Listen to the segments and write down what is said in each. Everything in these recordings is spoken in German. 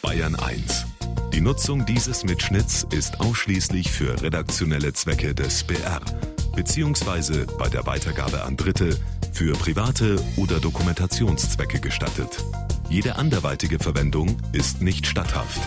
Bayern 1. Die Nutzung dieses Mitschnitts ist ausschließlich für redaktionelle Zwecke des BR, beziehungsweise bei der Weitergabe an Dritte für private oder Dokumentationszwecke gestattet. Jede anderweitige Verwendung ist nicht statthaft.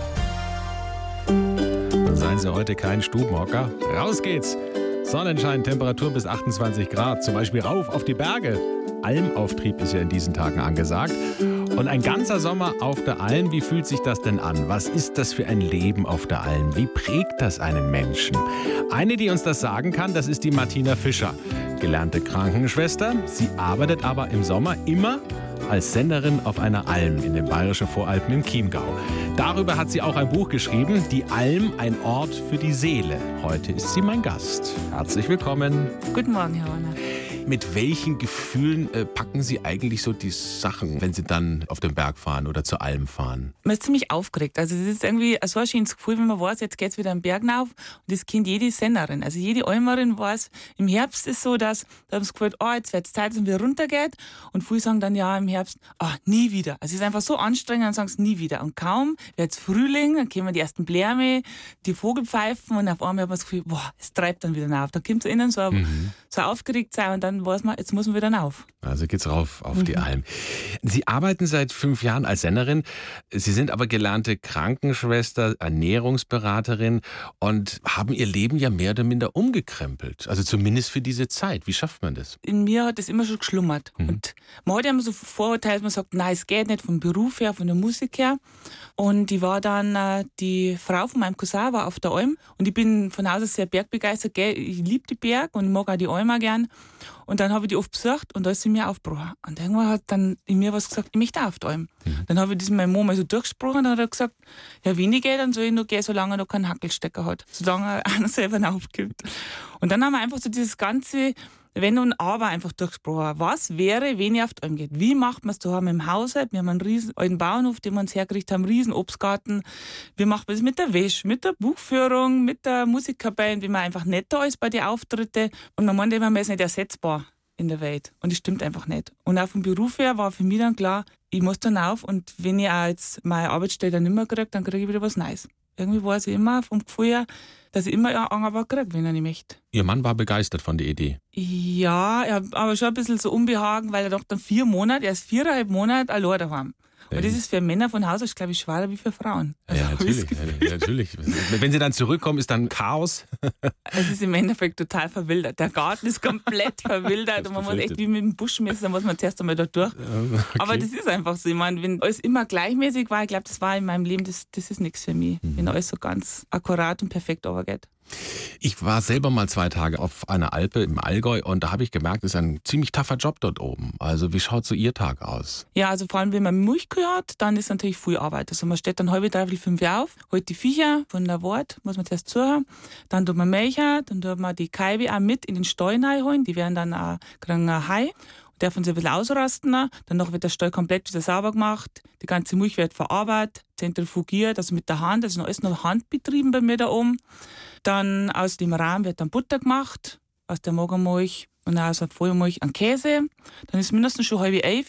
Seien Sie heute kein Stubenhocker. Raus geht's! Sonnenschein, Temperatur bis 28 Grad. Zum Beispiel rauf auf die Berge. Almauftrieb ist ja in diesen Tagen angesagt. Und ein ganzer Sommer auf der Alm, wie fühlt sich das denn an? Was ist das für ein Leben auf der Alm? Wie prägt das einen Menschen? Eine, die uns das sagen kann, das ist die Martina Fischer. Gelernte Krankenschwester. Sie arbeitet aber im Sommer immer als Senderin auf einer Alm in den Bayerischen Voralpen im Chiemgau. Darüber hat sie auch ein Buch geschrieben, Die Alm, ein Ort für die Seele. Heute ist sie mein Gast. Herzlich willkommen. Guten Morgen, Herr Horner. Mit welchen Gefühlen packen Sie eigentlich so die Sachen, wenn Sie dann auf den Berg fahren oder zur Alm fahren? Man ist ziemlich aufgeregt. Also es ist irgendwie so ein schönes Gefühl, wenn man weiß, jetzt geht es wieder am Berg rauf. Und das kennt jede Senderin. Also jede Almerin weiß, im Herbst ist so, dass da haben sie gefühlt, jetzt wird es Zeit, dass es wieder runtergeht. Und viele sagen dann ja im Herbst, nie wieder. Also es ist einfach so anstrengend, dann sagen sie nie wieder. Und kaum wird es Frühling, dann kommen die ersten Blärme, die Vogelpfeifen und auf einmal hat man das Gefühl, es treibt dann wieder rauf. Da kommt so innen so aufgeregt sein und dann weiß man, jetzt muss man wieder rauf. Also geht's rauf auf die Alm. Sie arbeiten seit 5 Jahren als Senderin. Sie sind aber gelernte Krankenschwester, Ernährungsberaterin und haben ihr Leben ja mehr oder minder umgekrempelt. Also zumindest für diese Zeit. Wie schafft man das? In mir hat das immer schon geschlummert. Und man hat ja immer so Vorurteile, man sagt, nein, es geht nicht vom Beruf her, von der Musik her. Und ich war dann, die Frau von meinem Cousin war auf der Alm und ich bin von Haus aus sehr bergbegeistert. Ich liebe die Berg und mag auch die Alm auch gern. Und dann habe ich die oft besucht und da ist sie mir aufgebrochen. Und irgendwann hat dann in mir was gesagt, ich möchte auch auf die Alm. Dann habe ich das mit meinem Mann mal so durchgesprochen und dann hat er gesagt, ja, wenn ich gehe, dann soll ich nur gehen, solange er noch keinen Hackelstecker hat. Solange er einer selber aufgibt. Und dann haben wir einfach so dieses ganze Wenn und Aber einfach durchgesprochen. Was wäre, wenn ich auf die Alm geht? Wie macht man es daheim im Haushalt? Wir haben einen riesen alten Bauernhof, den wir uns hergerichtet haben, einen riesen Obstgarten. Wie macht man das mit der Wäsche, mit der Buchführung, mit der Musikkapelle, wie man einfach nicht da ist bei den Auftritten? Und man meint immer, man ist nicht ersetzbar in der Welt. Und das stimmt einfach nicht. Und auch vom Beruf her war für mich dann klar, ich muss dann auf und wenn ich auch jetzt meine Arbeitsstelle dann nicht mehr kriege, dann kriege ich wieder was Neues. Irgendwie weiß ich immer vom Gefühl her, dass ich immer ein Angebot kriege, wenn er nicht möchte. Ihr Mann war begeistert von der Idee? Ja, er hat aber schon ein bisschen so Unbehagen, weil er doch dann 4 Monate, er ist 4,5 Monate allein daheim. Und das ist für Männer von Haus aus, glaube ich, schwerer wie für Frauen. Also ja, natürlich. Wenn sie dann zurückkommen, ist dann Chaos. Es ist im Endeffekt total verwildert. Der Garten ist komplett verwildert und man muss echt wie mit dem Buschmesser, muss man zuerst einmal da durch. Okay. Aber das ist einfach so. Ich meine, wenn alles immer gleichmäßig war, ich glaube, das war in meinem Leben, das ist nichts für mich. Wenn alles so ganz akkurat und perfekt overgeht. Ich war selber mal 2 Tage auf einer Alpe im Allgäu und da habe ich gemerkt, es ist ein ziemlich tougher Job dort oben. Also wie schaut so Ihr Tag aus? Ja, also vor allem, wenn man Milchkühe hat, dann ist natürlich viel Arbeit. Also man steht dann halb, 3, 5 Uhr auf, holt die Viecher von der Wart, muss man zuerst zuhören, dann tut man Milch, dann tut man die Kälbe auch mit in den Stall reinholen, die werden dann auch, kriegen ein Hai. Dürfen sie ein bisschen ausrasten, danach wird der Stall komplett wieder sauber gemacht, die ganze Milch wird verarbeitet, zentrifugiert, also mit der Hand, das ist alles noch handbetrieben bei mir da oben. Dann aus dem Rahm wird dann Butter gemacht, aus der Magermilch und aus der Vollmilch ein Käse. Dann ist mindestens schon 10:30,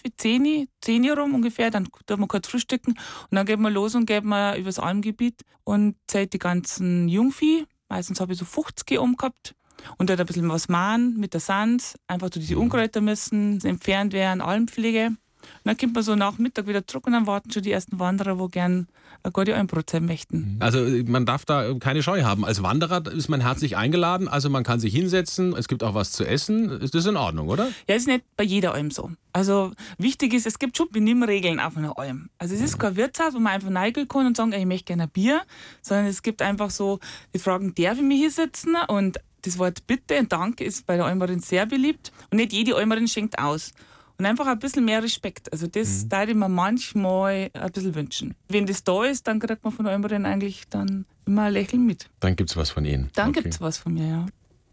10 rum ungefähr, dann darf man kurz frühstücken und dann geht man los und geht man übers Almgebiet und zählt die ganzen Jungvieh. Meistens habe ich so 50 gehabt. Und dort ein bisschen was machen mit der Sand, einfach so diese Unkräuter müssen entfernt werden, Almpflege. Und dann kommt man so nach Mittag wieder zurück und dann warten schon die ersten Wanderer, wo gern eine gute Almbrotzeit möchten. Also man darf da keine Scheu haben. Als Wanderer ist man herzlich eingeladen, also man kann sich hinsetzen, es gibt auch was zu essen. Ist das in Ordnung, oder? Ja, ist nicht bei jeder Alm so. Also wichtig ist, es gibt schon Benimmregeln auf einer Alm. Also es ist kein Wirtshaus, wo man einfach reingehen kann und sagen, ich möchte gerne ein Bier, sondern es gibt einfach so die Fragen, darf ich mich hier sitzen? Und das Wort Bitte und Danke ist bei der Almerin sehr beliebt und nicht jede Almerin schenkt aus. Und einfach ein bisschen mehr Respekt. Also das würde ich mir manchmal ein bisschen wünschen. Wenn das da ist, dann kriegt man von der Almerin eigentlich dann immer ein Lächeln mit. Dann gibt es was von Ihnen? Dann gibt es was von mir, ja.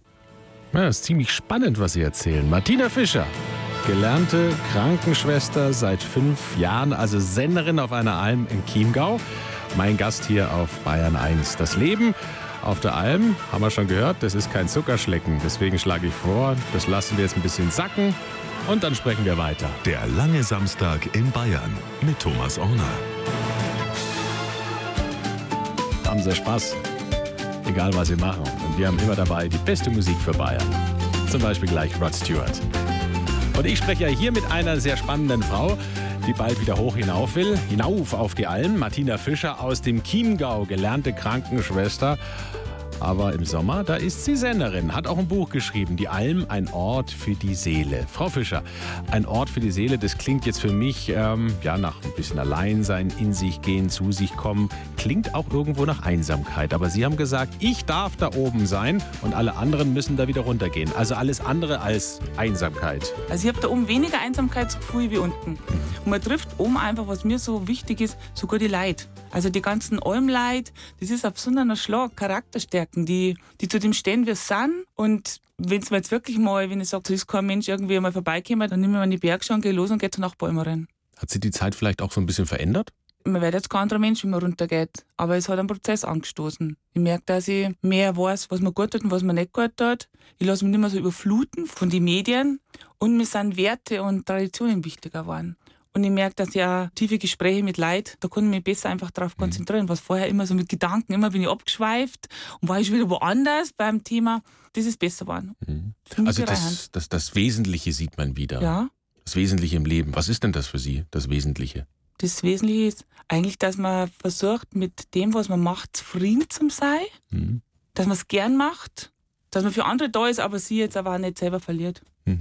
Ja, das ist ziemlich spannend, was Sie erzählen. Martina Fischer, gelernte Krankenschwester seit 5 Jahren, also Senderin auf einer Alm im Chiemgau. Mein Gast hier auf Bayern 1. Das Leben auf der Alm, haben wir schon gehört, das ist kein Zuckerschlecken. Deswegen schlage ich vor, das lassen wir jetzt ein bisschen sacken und dann sprechen wir weiter. Der lange Samstag in Bayern mit Thomas Orner. sie Spaß. Egal, was sie machen. Und wir haben immer dabei die beste Musik für Bayern. Zum Beispiel gleich Rod Stewart. Und ich spreche ja hier mit einer sehr spannenden Frau, die bald wieder hoch hinauf will. Hinauf auf die Alm. Martina Fischer aus dem Chiemgau, gelernte Krankenschwester. Aber im Sommer, da ist sie Sängerin, hat auch ein Buch geschrieben, Die Alm, ein Ort für die Seele. Frau Fischer, ein Ort für die Seele, das klingt jetzt für mich nach ein bisschen Alleinsein, in sich gehen, zu sich kommen. Klingt auch irgendwo nach Einsamkeit. Aber Sie haben gesagt, ich darf da oben sein und alle anderen müssen da wieder runtergehen. Also alles andere als Einsamkeit. Also ich habe da oben weniger Einsamkeitsgefühl wie unten. Und man trifft oben einfach, was mir so wichtig ist, sogar die Leute. Also die ganzen Almleute, das ist auf so einer Schlag Charakterstärken, die zu dem stehen, wir sind. Und wenn es mir jetzt wirklich mal, wenn ich sage, da ist kein Mensch irgendwie mal vorbeikommen, dann nehme ich mir an die Bergschau und gehe los und gehe zur Nachbäumerin. Hat sich die Zeit vielleicht auch so ein bisschen verändert? Man wird jetzt kein anderer Mensch, wenn man runtergeht. Aber es hat einen Prozess angestoßen. Ich merke, dass ich mehr weiß, was mir gut tut und was mir nicht gut tut. Ich lasse mich nicht mehr so überfluten von den Medien. Und mir sind Werte und Traditionen wichtiger geworden. Und ich merke, dass ich auch tiefe Gespräche mit Leuten, da kann ich mich besser einfach darauf konzentrieren. Was vorher immer so mit Gedanken, immer bin ich abgeschweift und war ich wieder woanders beim Thema. Das ist besser geworden. Also das Wesentliche sieht man wieder. Ja. Das Wesentliche im Leben. Was ist denn das für Sie, das Wesentliche? Das Wesentliche ist eigentlich, dass man versucht, mit dem, was man macht, zufrieden zu sein. Dass man es gern macht. Dass man für andere da ist, aber sie jetzt aber auch nicht selber verliert.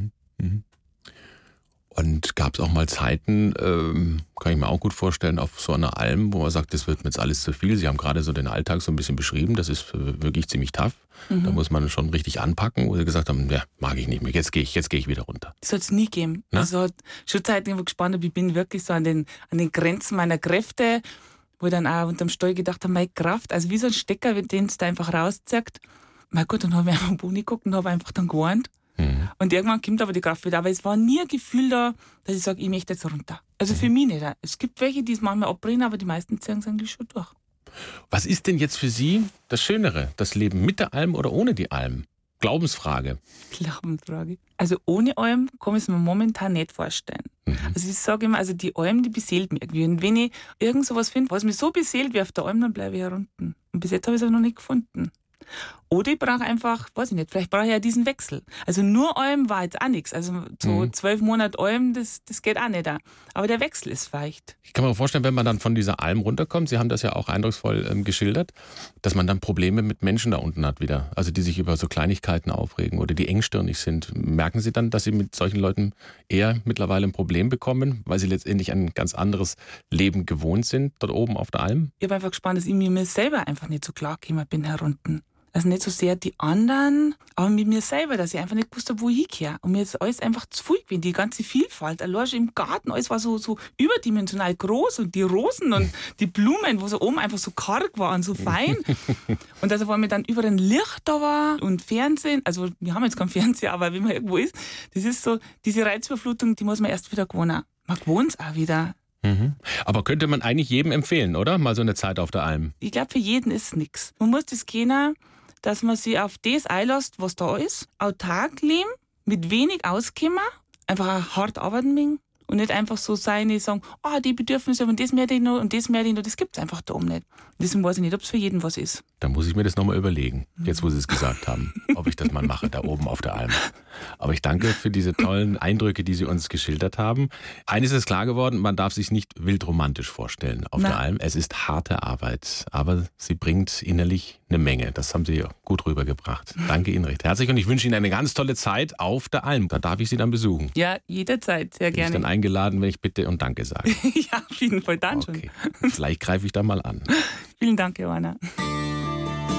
Und gab es auch mal Zeiten, kann ich mir auch gut vorstellen, auf so einer Alm, wo man sagt, das wird mir jetzt alles zu viel. Sie haben gerade so den Alltag so ein bisschen beschrieben, das ist wirklich ziemlich tough. Da muss man schon richtig anpacken, wo sie gesagt haben, ja, mag ich nicht mehr, jetzt gehe ich wieder runter. Das hat es nie gegeben. Also hat schon Zeiten, wo ich gespannt habe, ich bin wirklich so an den Grenzen meiner Kräfte, wo ich dann auch unterm Steuer gedacht habe, meine Kraft, also wie so ein Stecker, den es da einfach rauszieht. Mein Gott, dann habe ich einfach am Boden geguckt und habe einfach dann gewarnt. Und irgendwann kommt aber die Kraft wieder. Aber es war nie ein Gefühl da, dass ich sage, ich möchte jetzt runter. Also für mich nicht. Es gibt welche, die es manchmal abbrennen, aber die meisten ziehen es eigentlich schon durch. Was ist denn jetzt für Sie das Schönere? Das Leben mit der Alm oder ohne die Alm? Glaubensfrage. Glaubensfrage. Also ohne Alm kann ich es mir momentan nicht vorstellen. Also ich sage immer, also die Alm, die beseelt mich irgendwie. Und wenn ich irgend sowas finde, was mich so beseelt wie auf der Alm, dann bleibe ich herunten. Und bis jetzt habe ich es aber noch nicht gefunden. Oder ich brauche einfach, weiß ich nicht, vielleicht brauche ich ja diesen Wechsel. Also nur Alm war jetzt auch nichts. Also so 12 Monate Alm, das geht auch nicht. Aber der Wechsel ist vielleicht. Ich kann mir vorstellen, wenn man dann von dieser Alm runterkommt, Sie haben das ja auch eindrucksvoll geschildert, dass man dann Probleme mit Menschen da unten hat wieder. Also die sich über so Kleinigkeiten aufregen oder die engstirnig sind. Merken Sie dann, dass Sie mit solchen Leuten eher mittlerweile ein Problem bekommen, weil Sie letztendlich ein ganz anderes Leben gewohnt sind, dort oben auf der Alm? Ich habe einfach gespannt, dass ich mir selber einfach nicht so klar gekommen bin herunten. Also nicht so sehr die anderen, aber mit mir selber, dass ich einfach nicht gewusst habe, wo ich hingehe. Und mir ist alles einfach zu viel gewesen, die ganze Vielfalt. Allein schon im Garten, alles war so überdimensional groß und die Rosen und die Blumen, wo so oben einfach so karg waren, so fein. Und dass auf einmal dann überall ein Licht da war und Fernsehen. Also wir haben jetzt keinen Fernseher, aber wenn man irgendwo ist, das ist so, diese Reizüberflutung, die muss man erst wieder gewohnen. Man gewohnt es auch wieder. Aber könnte man eigentlich jedem empfehlen, oder? Mal so eine Zeit auf der Alm. Ich glaube, für jeden ist es nichts. Man muss das kennen, dass man sich auf das einlässt, was da ist, autark leben, mit wenig auskommen, einfach auch hart arbeiten müssen und nicht einfach so sein, die sagen, die Bedürfnisse und das mehr die noch und das mehr die noch, das gibt es einfach da oben nicht. Deswegen weiß ich nicht, ob es für jeden was ist. Da muss ich mir das nochmal überlegen, jetzt wo Sie es gesagt haben, ob ich das mal mache, da oben auf der Alm. Aber ich danke für diese tollen Eindrücke, die Sie uns geschildert haben. Eines ist klar geworden, man darf sich nicht wildromantisch vorstellen auf der Alm. Es ist harte Arbeit, aber sie bringt innerlich eine Menge. Das haben Sie gut rübergebracht. Danke Ihnen recht herzlich und ich wünsche Ihnen eine ganz tolle Zeit auf der Alm. Da darf ich Sie dann besuchen. Ja, jederzeit, sehr gerne. Bin ich dann eingeladen, wenn ich bitte und Danke sage. Ja, auf jeden Fall, dann okay. Schon. Vielleicht greife ich da mal an. Vielen Dank, Johanna.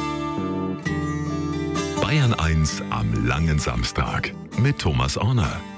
Bayern 1 am langen Samstag mit Thomas Orner.